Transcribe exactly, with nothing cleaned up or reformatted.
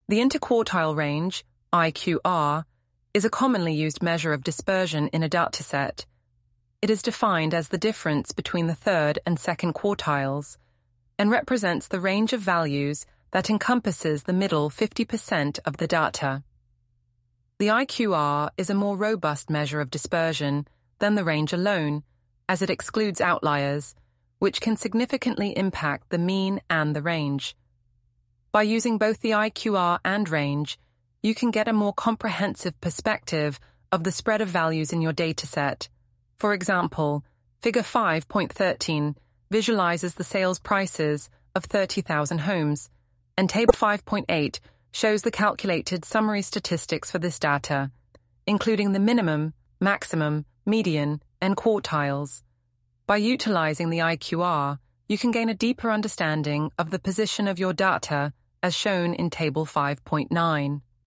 The interquartile range, I Q R, is a commonly used measure of dispersion in a dataset. It is defined as the difference between the third and second quartiles and represents the range of values that encompasses the middle fifty percent of the data. The I Q R is a more robust measure of dispersion than the range alone, as it excludes outliers, which can significantly impact the mean and the range. By using both the I Q R and range, you can get a more comprehensive perspective of the spread of values in your dataset. For example, Figure five point one three visualizes the sales prices of thirty thousand homes, and Table five point eight shows the calculated summary statistics for this data, including the minimum, maximum, median, and quartiles. By utilizing the I Q R, you can gain a deeper understanding of the position of your data as shown in Table five point nine.